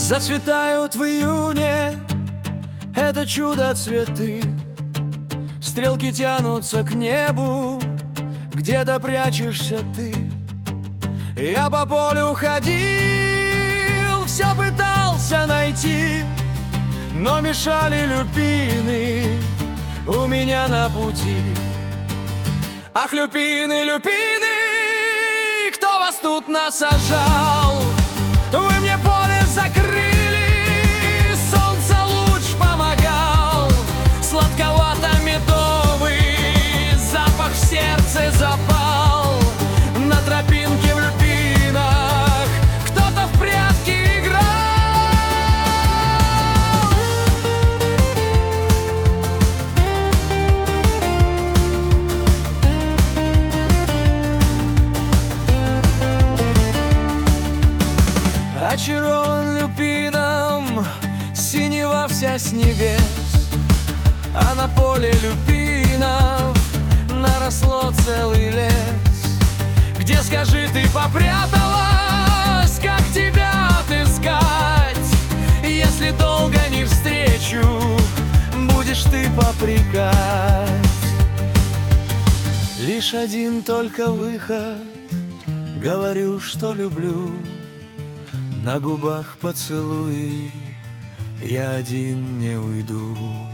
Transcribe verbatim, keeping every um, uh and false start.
Зацветают в июне, это чудо цветы. Стрелки тянутся к небу, где-то прячешься ты. Я по полю ходил, все пытался найти, но мешали люпины у меня на пути. Ах, люпины, люпины, кто вас тут насажал? Вы мне поле закрыли, солнце луч помогал. Сладковато-медовый запах в сердце запал. На тропинке в люпинах кто-то в прятки играл. Очарован люпином, синева вся с небес, а на поле люпинов наросло целый лес. Где, скажи, ты попряталась, как тебя отыскать? Если долго не встречу, будешь ты попрекать. Лишь один только выход, говорю, что люблю. На губах поцелуй, я один не уйду.